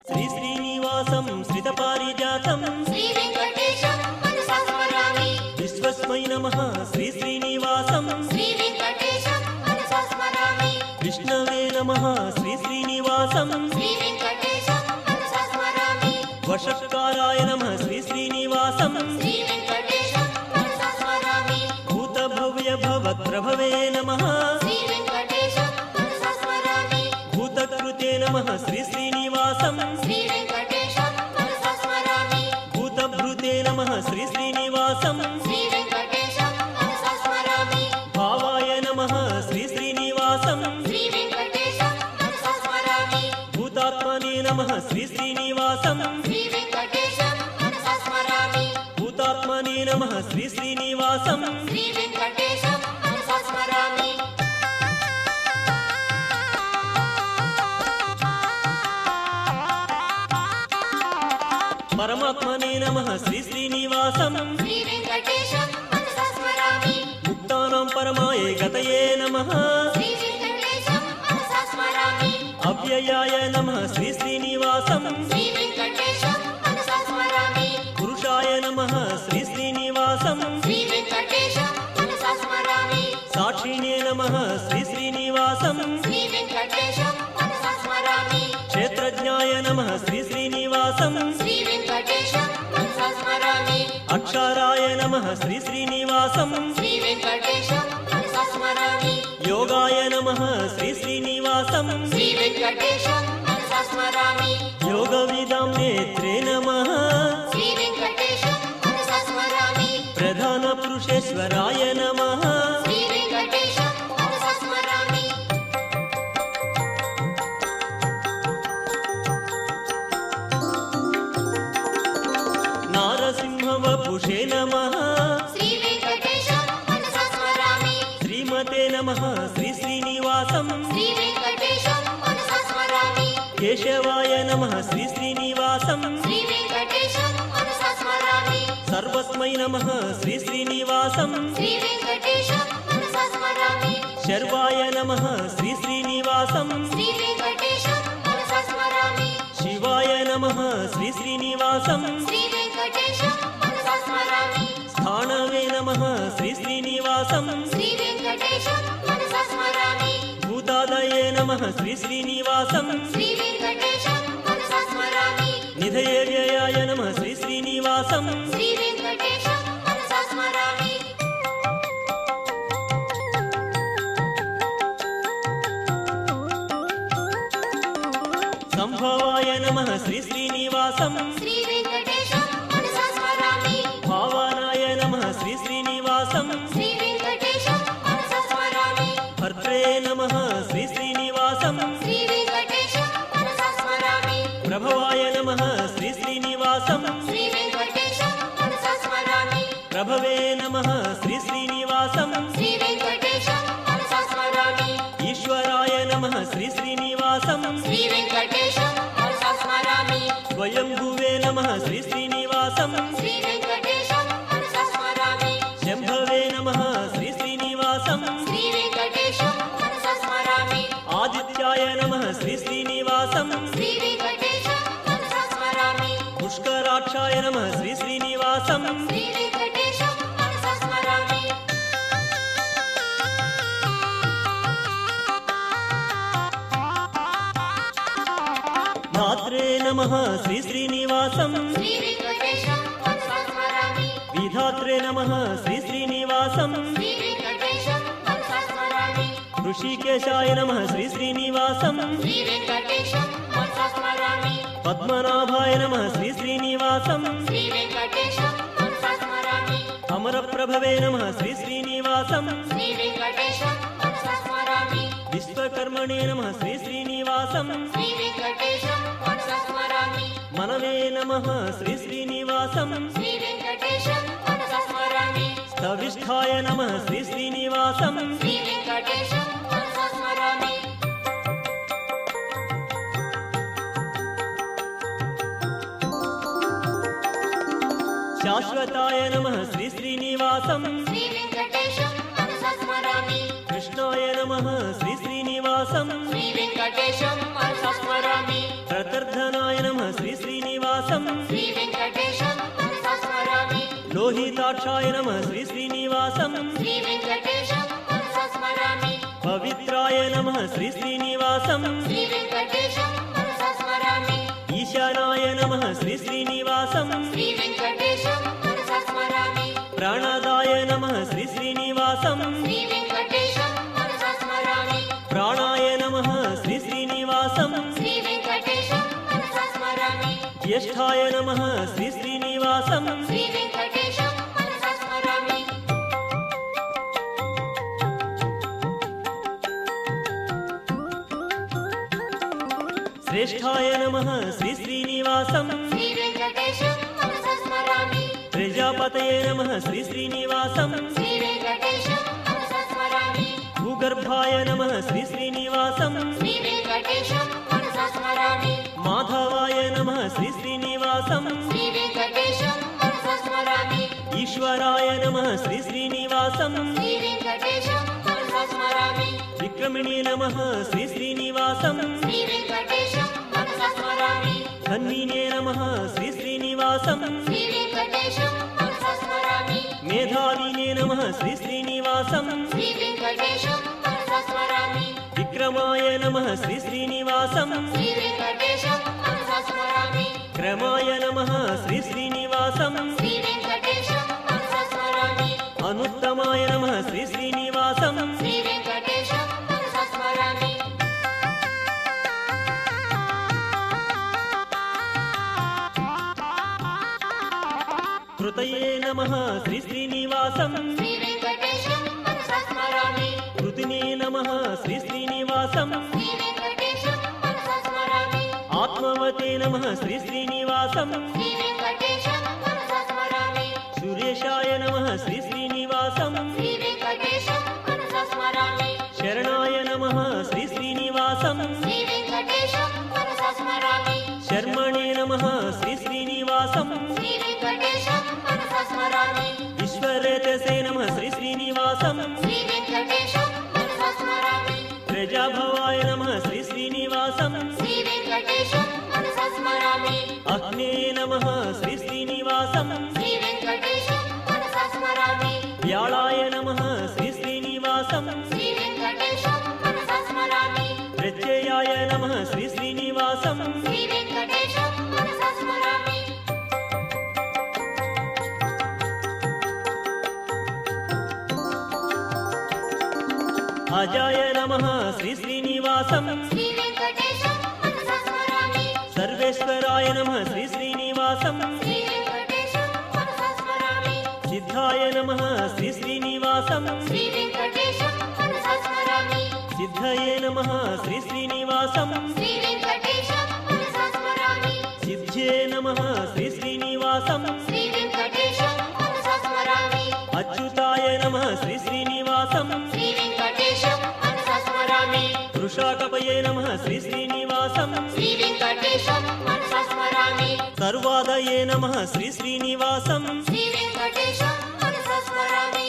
శ్రీ శ్రీనివాసం శ్రితపారిజాతం శ్రీ వెంకటేశం మనసా స్మరామి విశ్వస్మై నమః శ్రీ శ్రీనివాసం శ్రీ వెంకటేశం మనసా స్మరామి విష్ణవే నమః శ్రీ శ్రీనివాసం శ్రీ వెంకటేశం మనసా స్మరామి వషట్కారాయ నమః శ్రీ శ్రీనివాసం శ్రీ వెంకటేశం మనసా స్మరామి భూతభవ్య భవత్ప్రభవే నమః శ్రీ వెంకటేశం మనసా స్మరామి భూతకృతే నమః శ్రీ శ్రీనివాసం శ్రీ వెంకటేశం మనసా స్మరామి భూతభృతే నమః శ్రీ శ్రీనివాసం శ్రీ వెంకటేశం మనసా స్మరామి భావాయ నమః శ్రీ శ్రీనివాసం శ్రీ వెంకటేశం మనసా స్మరామి భూతాత్మనే నమః శ్రీ శ్రీనివాసం శ్రీ వెంకటేశం మనసా స్మరామి భూతాత్మనే నమః శ్రీ శ్రీనివాసం శ్రీ వెంకటేశం మనసా స్మరామి పరమాత్మనే నమః శ్రీ శ్రీనివాసం శ్రీ వెంకటేశం మనసా స్మరామి ముక్తానాం పరమాయ గతయే నమః శ్రీ వెంకటేశం మనసా స్మరామి అవ్యయాయ నమః శ్రీ శ్రీనివాసం శ్రీ వెంకటేశం మనసా స్మరామి పురుషాయ నమః శ్రీ శ్రీనివాసం శ్రీ వెంకటేశం మనసా స్మరామి సాక్షిణే నమః శ్రీ శ్రీనివాసం శ్రీ వెంకటేశం మనసా స్మరామి క్షేత్రజ్ఞాయ నమః శ్రీ శ్రీనివాసం శ్రీ వెంకటేశం మనసా స్మరామి అక్షరాయ నమః శ్రీ శ్రీనివాసం శ్రీ వెంకటేశం మనసా స్మరామి యోగాయ నమః శ్రీ శ్రీనివాసం శ్రీ వెంకటేశం మనసా స్మరామి యోగవిదాం నేత్రే నమః శ్రీ వెంకటేశం మనసా స్మరామి ప్రధాన పురుషేశ్వరాయ నమః శ్రీ వెంకటేశం మనసా స్మరామి నారసింహవపుషే నమః శ్రీ వెంకటేశం మనసా స్మరామి శ్రీమతే నమః శ్రీ శ్రీనివాసం శ్రీ వెంకటేశం మనసా స్మరామి కేశవాయ నమః శ్రీ శ్రీనివాసం శ్రీ వెంకటేశం మనసా స్మరామి సర్వస్మై నమః శ్రీ శ్రీనివాసం శ్రీ వెంకటేశం మనసా స్మరామి శర్వాయ నమః శ్రీ శ్రీనివాసం శ్రీ వెంకటేశం మనసా స్మరామి శివాయ నమః శ్రీ శ్రీనివాసం శ్రీ వెంకటేశం మనసా స్మరామి స్థానవే నమః శ్రీ శ్రీనివాసం శ్రీ వెంకటేశం మనసా స్మరామి భూతాదయే నమః శ్రీ శ్రీనివాసం శ్రీ వెంకటేశం మనసా స్మరామి నిధయే వ్యయాయ నమః శ్రీ శ్రీనివాసం శ్రీ వెంకటేశం మనసా స్మరామి సంభవాయ నమః శ్రీ శ్రీనివాసం శ్రీ వెంకటేశం మనసా స్మరామి భావానాయ నమః శ్రీ శ్రీనివాసం శ్రీ వెంకటేశం మనసా స్మరామి భర్త్రే నమః శ్రీ శ్రీనివాసం శ్రీ వెంకటేశం మనసా స్మరామి ప్రభవాయ నమః శ్రీ శ్రీనివాసం శ్రీ వెంకటేశం మనసా స్మరామి ప్రభవే నమః శ్రీ శ్రీనివాసం శ్రీ వెంకటేశం మనసా స్మరామి ఈశ్వరాయ నమః శ్రీ శ్రీనివాసం శ్రీ వెంకటేశం మనసా స్మరామి స్వయంభువే నమః శ్రీ శ్రీనివాసం శ్రీ వెంకటేశం మనసా స్మరామి శంభవే నమః శ్రీ శ్రీనివాసం శ్రీ వెంకటేశం మనసా స్మరామి ఆదిత్యాయ నమః శ్రీ శ్రీనివాసం శ్రీ వెంకటేశం మనసా స్మరామి పుష్కరాక్షాయ నమః శ్రీ శ్రీనివాసం శ్రీ వెంకటేశం మనసా స్మరామి ధాత్రే నమః శ్రీ శ్రీనివాసం శ్రీ వెంకటేశం మనసా స్మరామి విధాత్రే నమః శ్రీ శ్రీనివాసం శ్రీ వెంకటేశం మనసా స్మరామి ఋషికేశాయ నమః శ్రీ శ్రీనివాసం శ్రీ వెంకటేశం మనసా స్మరామి పద్మనాభాయ నమః శ్రీ శ్రీనివాసం శ్రీ వెంకటేశం మనసా స్మరామి అమరప్రభవే నమః శ్రీ శ్రీనివాసం శ్రీ వెంకటేశం మనసా స్మరామి విశ్వకర్మణే నమః శ్రీ శ్రీనివాసం శ్రీ వెంకటేశం మనసా స్మరామి మనవే నమః శ్రీ శ్రీనివాసం శ్రీ వెంకటేశం మనసా స్మరామి స్థవిష్ఠాయ నమః శ్రీ శ్రీనివాసం శ్రీ వెంకటేశం మనసా స్మరామి శాశ్వతాయ నమః శ్రీ శ్రీనివాసం శ్రీ వెంకటేశం మనసా స్మరామి కృష్ణాయ నమః శ్రీ శ్రీనివాసం శ్రీ వెంకటేశం మనసా స్మరామి ప్రతర్ధనాయ నమః విశాలాక్షాయ నమః శ్రీ శ్రీనివాసం శ్రీ వెంకటేశం మనసా స్మరామి పవిత్రాయ నమః శ్రీ శ్రీనివాసం శ్రీ వెంకటేశం మనసా స్మరామి ఈశానాయ నమః శ్రీ శ్రీనివాసం శ్రీ వెంకటేశం మనసా స్మరామి ప్రాణదాయ నమః శ్రీ శ్రీనివాసం శ్రీ వెంకటేశం మనసా స్మరామి ప్రాణాయ నమః శ్రీ శ్రీనివాసం శ్రీ వెంకటేశం మనసా స్మరామి జ్యేష్ఠాయ నమః శ్రీ శ్రీనివాసం శ్రీ వెంకటేశం మనసా స్మరామి శ్రేష్ఠాయ నమః శ్రీ శ్రీనివాసం శ్రీ వెంకటేశం మనసా స్మరామి ప్రజాపతయే నమః శ్రీ శ్రీనివాసం శ్రీ వెంకటేశం మనసా స్మరామి భూగర్భాయ నమః శ్రీ శ్రీనివాసం శ్రీ వెంకటేశం మనసా స్మరామి మాధవాయ నమః శ్రీ శ్రీనివాసం శ్రీ వెంకటేశం మనసా స్మరామి ఈశ్వరాయ నమః శ్రీ శ్రీనివాసం శ్రీ వెంకటేశం మనసా స్మరామి విక్రమిణే నమః శ్రీ శ్రీనివాసం శ్రీ వెంకటేశం మనసా స్మరామి ధన్వినే నమః శ్రీ శ్రీనివాసం శ్రీ వెంకటేశం మనసా స్మరామి మేధావినే నమః శ్రీ శ్రీనివాసం శ్రీ వెంకటేశం మనసా స్మరామి విక్రమాయ నమః శ్రీ శ్రీనివాసం శ్రీ వెంకటేశం మనసా స్మరామి క్రమాయ నమః శ్రీ శ్రీనివాసం శ్రీ వెంకటేశం మనసా స్మరామి అనుత్తమాయ నమః శ్రీ శ్రీనివాసం శ్రీ వెంకటేశం మనసా స్మరామి కృతయే నమః శ్రీ శ్రీనివాసం శ్రీ వెంకటేశం మనసా స్మరామి కృతినే నమః శ్రీ శ్రీనివాసం శ్రీ వెంకటేశం మనసా స్మరామి ఆత్మవతే నమః శ్రీ శ్రీనివాసం శ్రీ వెంకటేశం మనసా స్మరామి సురేశాయ నమః శ్రీ శ్రీనివాసం శ్రీ వెంకటేశం మనసా స్మరామి శరణాయ నమః శ్రీ శ్రీనివాసం శ్రీ వెంకటేశం మనసా స్మరామి శర్మణే నమః శ్రీ శ్రీనివాసం శ్రీ వెంకటేశం మనసా స్మరామి ఈశ్వరేతసే నమః శ్రీ శ్రీనివాసం శ్రీ వెంకటేశం మనసా స్మరామి ప్రజాభవాయ నమః శ్రీ శ్రీనివాసం శ్రీ వెంకటేశం మనసా స్మరామి అగ్నే నమః శ్రీ శ్రీనివాసం శ్రీ వెంకటేశం మనసా స్మరామి వ్యాళాయ నమః శ్రీ శ్రీనివాసం శ్రీ వెంకటేశం మనసా స్మరామి ప్రత్యయాయ నమః శ్రీ శ్రీనివాసం శ్రీ వెంకటేశం మనసా స్మరామి అజాయ నమః శ్రీ శ్రీనివాసం శ్రీ వెంకటేశం మనసా స్మరామి సర్వేశ్వరాయ నమః శ్రీ శ్రీనివాసం శ్రీ వెంకటేశం మనసా స్మరామి సిద్ధాయ నమః శ్రీ శ్రీనివాసం శ్రీ వెంకటేశం మనసా స్మరామి సిద్ధయే నమః శ్రీ శ్రీనివాసం శ్రీ వెంకటేశం మనసా స్మరామి సిద్ధ్యే నమః శ్రీ శ్రీనివాసం శ్రీ వెంకటేశం మనసా స్మరామి అచ్యుతాయ నమః శ్రీ శ్రీనివాసం శ్రీ వెంకటేశం మనసా స్మరామి వృషాకపయే నమః శ్రీ శ్రీనివాసం శ్రీ వెంకటేశం మనసా స్మరామి సర్వాదయే నమః శ్రీ శ్రీనివాసం శ్రీ వెంకటేశం మనసా స్మరామి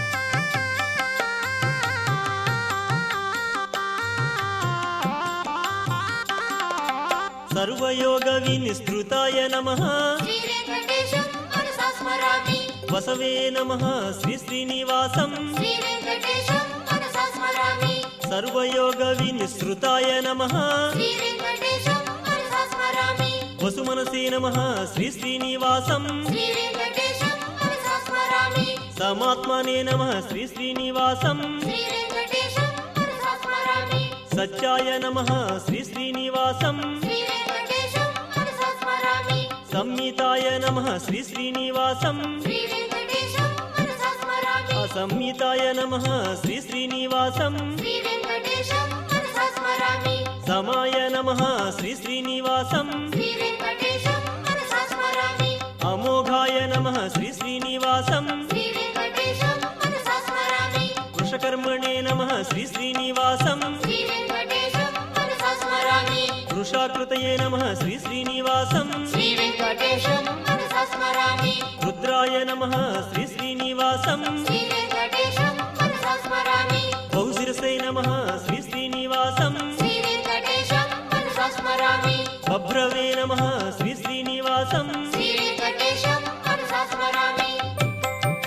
సర్వయోగ వినిస్తృతాయ నమః శ్రీ వెంకటేశం మనసా స్మరామి వసవే నమః శ్రీ శ్రీనివాసం శ్రీ వెంకటేశం మనసా స్మరామి సర్వయోగ వినిస్తృతాయ నమః శ్రీ వెంకటేశం మనసా స్మరామి వసుమనసే నమః శ్రీ శ్రీనివాసం శ్రీ వెంకటేశం మనసా స్మరామి సమాత్మనే నమః శ్రీ శ్రీనివాసం శ్రీ వెంకటేశం మనసా స్మరామి సత్యాయ నమః శ్రీ శ్రీనివాసం శ్రీ వెంకటేశం మనసా స్మరామి సంహితాయ నమః శ్రీ శ్రీనివాసం శ్రీ వెంకటేశం మనసా స్మరామి అసంహితాయ నమః శ్రీ శ్రీనివాసం శ్రీ వెంకటేశం మనసా స్మరామి సమాయ నమః శ్రీ శ్రీనివాసం శ్రీ వెంకటేశం మనసా స్మరామి అమోఘాయ నమః శ్రీ శ్రీనివాసం శ్రీ వెంకటేశం మనసా స్మరామి వృషకర్మణే నమః శ్రీ శ్రీనివాసం శ్రీ వెంకటేశం మనసా స్మరామి వృషాకృతయే నమః శ్రీ శ్రీనివాసం శ్రీ వెంకటేశం మనసా స్మరామి రుద్రాయ నమః శ్రీ శ్రీనివాసం శ్రీ వెంకటేశం మనసా స్మరామి బహుశిరసే నమః శ్రీ శ్రీనివాసం శ్రీ వెంకటేశం మనసా స్మరామి బభ్రవే నమః శ్రీ శ్రీనివాసం శ్రీ వెంకటేశం మనసా స్మరామి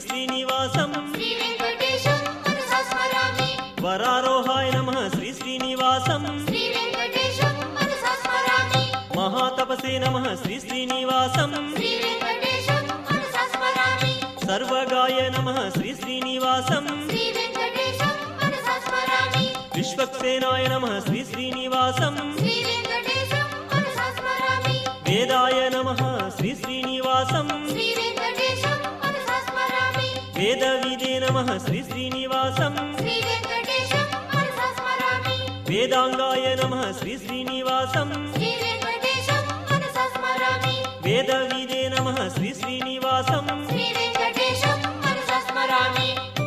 శ్రీనివాసం శ్రీ వెంకటేశం మనసా స్మరామి వరారోహాయ నమః శ్రీ శ్రీనివాసం శ్రీ వెంకటేశం మనసా స్మరామి మహాతపసే నమః శ్రీ శ్రీనివాసం శ్రీ వెంకటేశం మనసా స్మరామి సర్వగాయ నమః శ్రీ శ్రీనివాసం శ్రీ వెంకటేశం మనసా స్మరామి విశ్వక్సేనాయ నమః శ్రీ శ్రీనివాసం శ్రీ వెంకటేశం మనసా స్మరామి వేదాయ నమః శ్రీ శ్రీనివాసం శ్రీ వెంకటేశం మనసా స్మరామి వేదవిదే నమః శ్రీ శ్రీనివాసం శ్రీ వెంకటేశం మనసా స్మరామి వేదాంగాయ నమః శ్రీ శ్రీనివాసం శ్రీ వెంకటేశం మనసా స్మరామి వేదవిదే నమః శ్రీ శ్రీనివాసం శ్రీ వెంకటేశం మనసా స్మరామి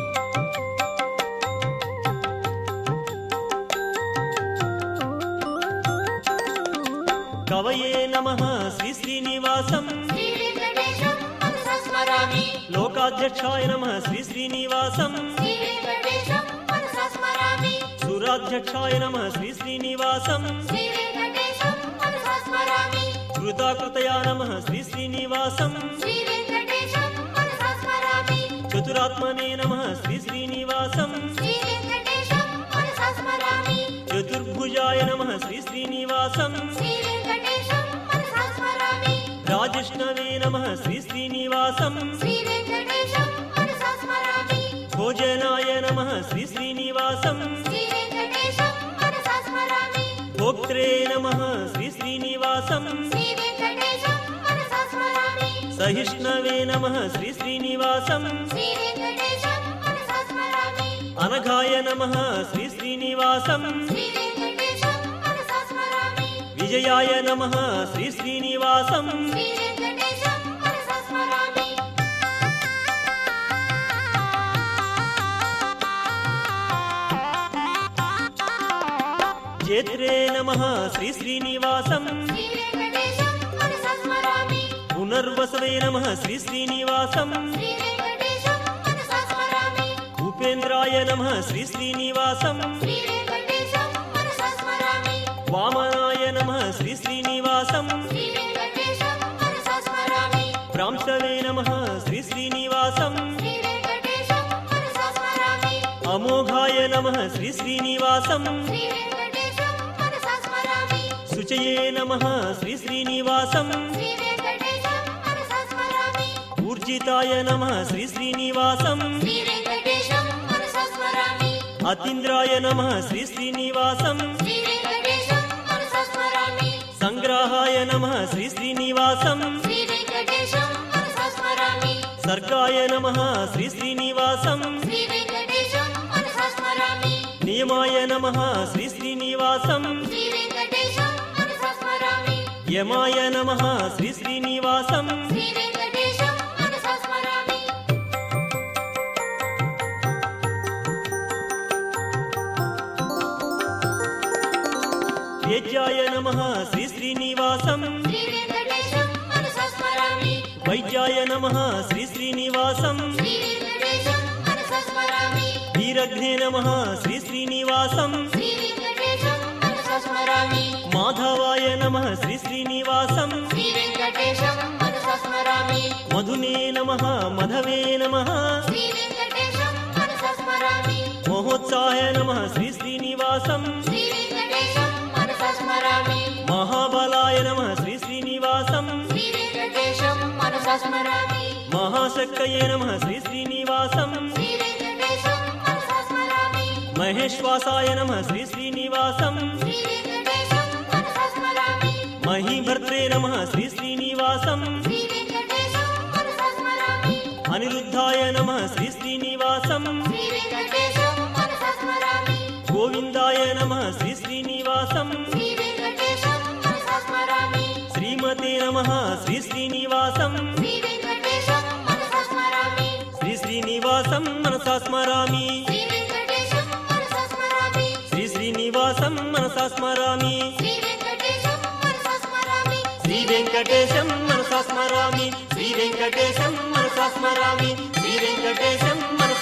కవయే నమః శ్రీ శ్రీనివాసం శ్రీ వెంకటేశం మనసా స్మరామి లోకాధ్యక్షాయ నమః శ్రీ శ్రీనివాసం శ్రీ వెంకటేశం మనసా స్మరామి సురాధ్యక్షాయ నమః శ్రీ శ్రీనివాసం శ్రీ వెంకటేశం మనసా స్మరామి కృతాకృతయా నమః శ్రీ శ్రీనివాసం శ్రీ వెంకటేశం మనసా స్మరామి చతురాత్మనే నమః శ్రీ శ్రీనివాసం శ్రీ వెంకటేశం మనసా స్మరామి చతుర్భుజాయ నమః శ్రీ శ్రీనివాసం శ్రీ వెంకటేశం మనసా స్మరామి రాజిష్ణవే నమః శ్రీ శ్రీనివాసం శ్రీ వెంకటేశం మనసా స్మరామి భోజనాయ నమః శ్రీ శ్రీనివాసం శ్రీ వెంకటేశం మనసా స్మరామి భోక్త్రే నమః శ్రీ శ్రీనివాసం శ్రీ వెంకటేశం మనసా స్మరామి సహిష్ణవే నమః శ్రీ శ్రీనివాసం శ్రీ వెంకటేశం మనసా స్మరామి అనఘాయ నమః శ్రీ శ్రీనివాసం శ్రీ వెంకటేశం మనసా స్మరామి విజయాయ నమః శ్రీ శ్రీనివాసం శ్రీ వెంకటేశం మనసా స్మరామి జేత్రే నమః శ్రీ శ్రీనివాసం శ్రీ వెంకటేశం మనసా స్మరామి పునర్వసవే నమః శ్రీ శ్రీనివాసం శ్రీ వెంకటేశం మనసా స్మరామి ఉపేంద్రాయ నమః శ్రీ శ్రీనివాసం శ్రీ వెంకటేశం మనసా స్మరామి వామనాయ నమః శ్రీ శ్రీనివాసం శ్రీ వెంకటేశం మనసా స్మరామి ప్రాంశవే నమః శ్రీ శ్రీనివాసం శ్రీ వెంకటేశం మనసా స్మరామి అమోఘాయ నమః శ్రీ శ్రీనివాసం శ్రీ వెంకటేశం మనసా స్మరామి శుచయే నమః శ్రీ శ్రీనివాసం శ్రీ వెంకటేశం మనసా స్మరామి ఊర్జితాయ నమః శ్రీ శ్రీనివాసం శ్రీ వెంకటేశం మనసా స్మరామి అతీంద్రాయ నమః శ్రీ శ్రీనివాసం శ్రీ వెంకటేశం మనసా స్మరామి సంగ్రాహాయ నమః శ్రీ శ్రీనివాసం శ్రీ వెంకటేశం మనసా స్మరామి సర్గాయ నమః శ్రీ శ్రీనివాసం శ్రీ వెంకటేశం మనసా స్మరామి నియమాయ నమః శ్రీ శ్రీనివాసం శ్రీ వెంకటేశం మనసా స్మరామి యమాయ నమః శ్రీ శ్రీనివాసం శ్రీ వెంకటేశం మనసా స్మరామి వేద్యాయ నమః శ్రీ శ్రీనివాసం శ్రీ వెంకటేశం మనసా స్మరామి వైద్యాయ నమః శ్రీ శ్రీనివాసం శ్రీ వెంకటేశం మనసా స్మరామి వీరఘ్నే నమః శ్రీ శ్రీనివాసం శ్రీ వెంకటేశం మనసా స్మరామి మాధవాయ నమః శ్రీ శ్రీనివాసం శ్రీ వెంకటేశం మనసా స్మరామి మధునే నమః మధవే నమః శ్రీ వెంకటేశం మనసా స్మరామి మహోత్సాయ నమః శ్రీ శ్రీనివాసం శ్రీ వెంకటేశం మనసా స్మరామి మహాబలాయ నమః శ్రీ శ్రీనివాసం శ్రీ వెంకటేశం మనసా స్మరామి మహాశక్తయే నమః శ్రీ శ్రీనివాసం శ్రీ వెంకటేశం మనసా స్మరామి మహేశ్వాసాయ నమః శ్రీ శ్రీనివాసం శ్రీ వెంకటేశం మనసా స్మరామి మహీభర్త్రే నమః శ్రీ శ్రీనివాసం శ్రీ వెంకటేశం మనసా స్మరామి అనిరుద్ధాయ నమః శ్రీ శ్రీనివాసం శ్రీ వెంకటేశం మనసా స్మరామి గోవిందాయ నమః శ్రీ శ్రీనివాసం శ్రీ వెంకటేశం మనసా స్మరామి శ్రీమతే నమః శ్రీ శ్రీనివాసం శ్రీ వెంకటేశం మనసా స్మరామి శ్రీ శ్రీనివాసం మనసా స్మరామి శ్రీ వెంకటేశం మనసా స్మరామి శ్రీ శ్రీనివాసం మనసా స్మరామి శ్రీ వెంకటేశం మనసా స్మరామి శ్రీ వెంకటేశం మనసా స్మరామి శ్రీ వెంకటేశం మనసా స్మరామి శ్రీ వెంకటేశం మనసా